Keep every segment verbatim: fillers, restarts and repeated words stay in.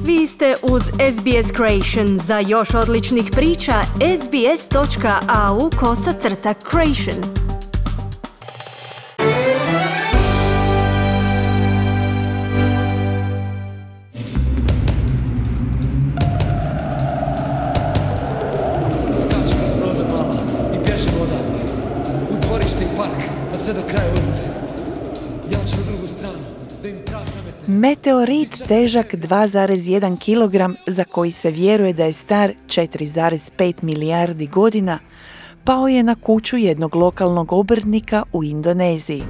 Vi ste uz S B S Creation. Za još odličnih priča, sbs.au kosacrta creation. Skačem kroz prozor mama i bježim odavde. U dvorište i park, a sve do kraja ulice. Ja ću na drugu stranu, da im trag zametne. Meteorit težak dva zarez jedan kilogram, za koji se vjeruje da je star četiri zarez pet milijardi godina, pao je na kuću jednog lokalnog obrtnika u Indoneziji.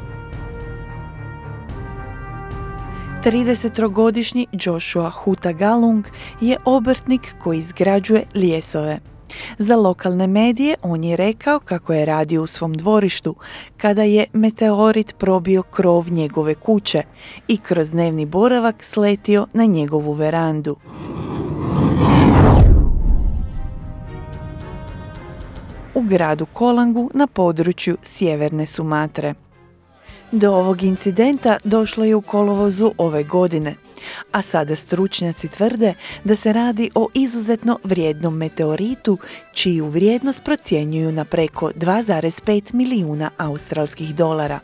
tridesetogodišnji Joshua Hutagalung je obrtnik koji izgrađuje ljesove. Za lokalne medije on je rekao kako je radio u svom dvorištu kada je meteorit probio krov njegove kuće i kroz dnevni boravak sletio na njegovu verandu. U gradu Kolangu na području sjeverne Sumatre. Do ovog incidenta došlo je u kolovozu ove godine, a sada stručnjaci tvrde da se radi o izuzetno vrijednom meteoritu, čiju vrijednost procjenjuju na preko dva zarez pet milijuna australskih dolara.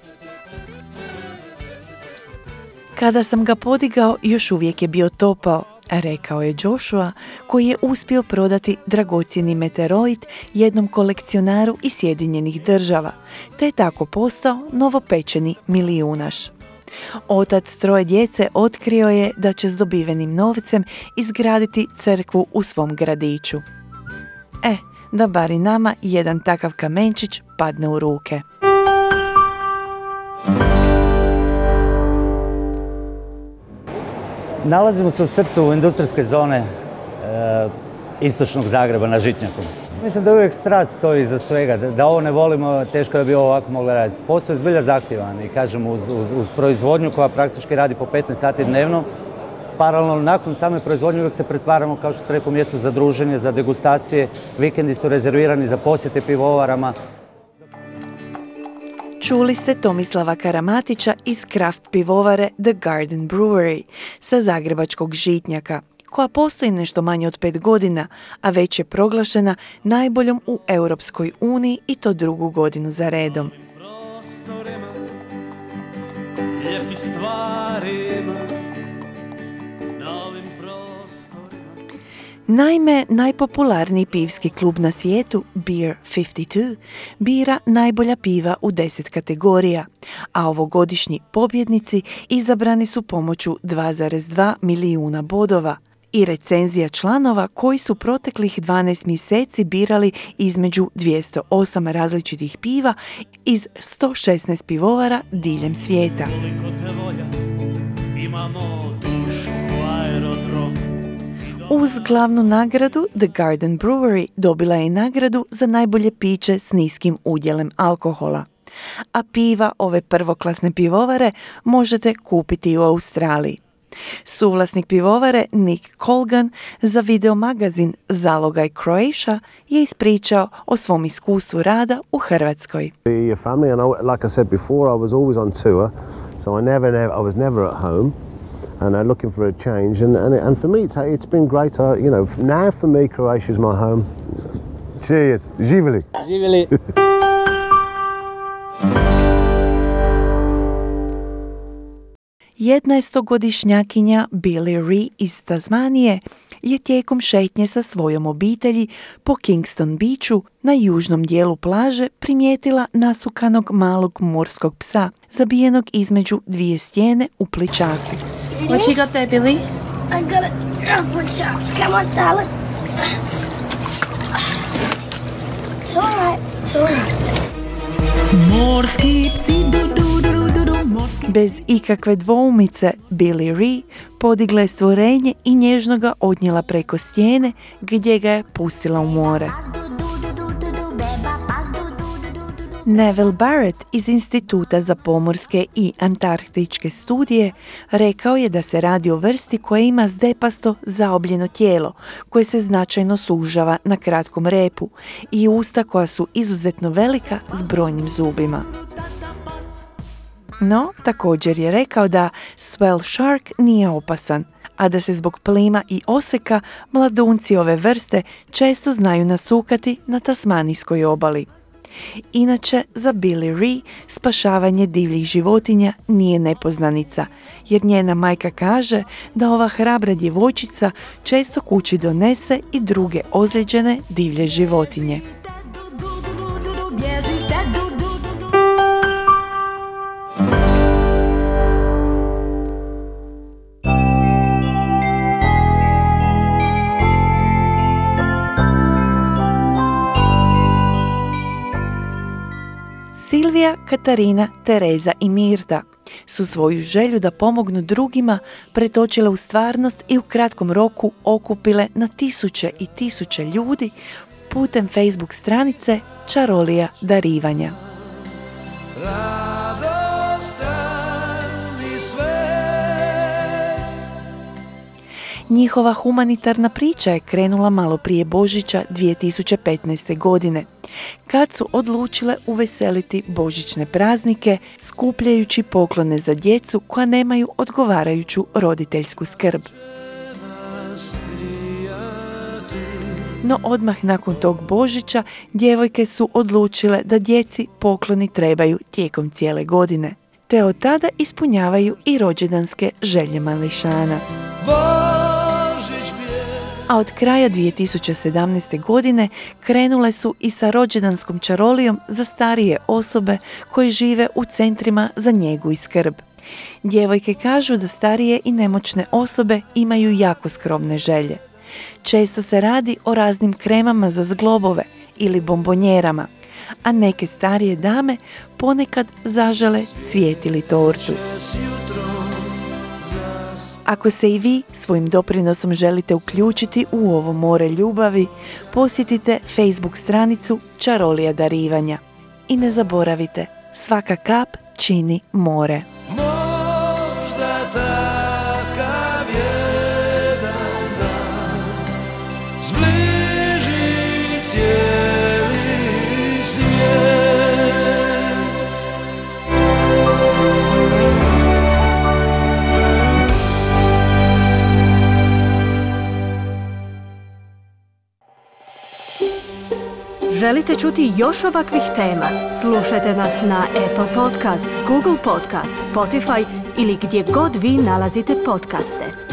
Kada sam ga podigao, još uvijek je bio topao, rekao je Joshua, koji je uspio prodati dragocjeni meteorit jednom kolekcionaru iz Sjedinjenih Država, te je tako postao novopečeni milijunaš. Otac troje djece otkrio je da će s dobivenim novcem izgraditi crkvu u svom gradiću. E, da bar i nama jedan takav kamenčić padne u ruke. Nalazimo se u srcu industrijske zone e, istočnog Zagreba na Žitnjaku. Mislim da uvijek strast stoji iza svega, da, da ovo ne volimo, teško da bi ovo ovako mogli raditi. Posao je zbilja zahtjevan i kažem uz, uz, uz proizvodnju koja praktički radi po petnaest sati dnevno. Paralelno nakon same proizvodnje uvijek se pretvaramo, kao što ste rekao, mjesto za druženje, za degustacije. Vikendi su rezervirani za posjete pivovarama. Čuli ste Tomislava Karamatića iz kraft pivovare The Garden Brewery sa zagrebačkog Žitnjaka, koja postoji nešto manje od pet godina, a već je proglašena najboljom u Europskoj uniji i to drugu godinu za redom. Naime, najpopularniji pivski klub na svijetu, Beer pedeset dva, bira najbolja piva u deset kategorija, a ovogodišnji pobjednici izabrani su pomoću dva zarez dva milijuna bodova i recenzija članova koji su proteklih dvanaest mjeseci birali između dvjesto osam različitih piva iz sto šesnaest pivovara diljem svijeta. Uz glavnu nagradu The Garden Brewery dobila je nagradu za najbolje piće s niskim udjelem alkohola. A piva ove prvoklasne pivovare možete kupiti u Australiji. Suvlasnik pivovare Nick Colgan za videomagazin Zalogaj Croatia je ispričao o svom iskustvu rada u Hrvatskoj. Like I said before, I was always on tour, so I never, never, I was never at home. And I'm looking for a change, and and, and for me, it's, it's been great. I, you know, now for me, Croatia is my home. Cheers, živjeli. Živjeli. Jednaestogodišnjakinja Billy Ree iz Tasmanije je tijekom šetnje sa svojom obitelji po Kingston Beachu na južnom dijelu plaže primijetila nasukanog malog morskog psa, zabijenog između dvije stijene u plićaku. What you got there, Billy? I got a earthquake shot. Come on, darling. It's all right. It's all right. Morski psi, du, du, du, du, du, morski. Bez ikakve dvoumice, Billy Ree podigla je stvorenje i nježno ga odnijela preko stijene gdje ga je pustila u more. Neville Barrett iz Instituta za pomorske i antarktičke studije rekao je da se radi o vrsti koja ima zdepasto zaobljeno tijelo, koje se značajno sužava na kratkom repu i usta koja su izuzetno velika s brojnim zubima. No, također je rekao da swell shark nije opasan, a da se zbog plima i oseka mladunci ove vrste često znaju nasukati na tasmanijskoj obali. Inače, za Billie Ree spašavanje divljih životinja nije nepoznanica, jer njena majka kaže da ova hrabra djevojčica često kući donese i druge ozlijeđene divlje životinje. Silvija, Katarina, Tereza i Mirta su svoju želju da pomognu drugima pretočile u stvarnost i u kratkom roku okupile na tisuće i tisuće ljudi putem Facebook stranice Čarolija darivanja. Njihova humanitarna priča je krenula malo prije Božića dvije tisuće petnaeste. godine, kad su odlučile uveseliti božićne praznike skupljajući poklone za djecu koja nemaju odgovarajuću roditeljsku skrb. No odmah nakon tog Božića djevojke su odlučile da djeci pokloni trebaju tijekom cijele godine, te od tada ispunjavaju i rođendanske želje mališana. A od kraja dvije tisuće sedamnaeste. godine krenule su i sa rođendanskom čarolijom za starije osobe koji žive u centrima za njegu i skrb. Djevojke kažu da starije i nemoćne osobe imaju jako skromne želje. Često se radi o raznim kremama za zglobove ili bombonjerama, a neke starije dame ponekad zažele cvijet ili tortu. Ako se i vi svojim doprinosom želite uključiti u ovo more ljubavi, posjetite Facebook stranicu Čarolija darivanja. I ne zaboravite, svaka kap čini more. Možda takav jedan dan zbliži cijeli svijet. Želite čuti još ovakvih tema? Slušajte nas na Apple Podcast, Google Podcast, Spotify ili gdje god vi nalazite podcaste.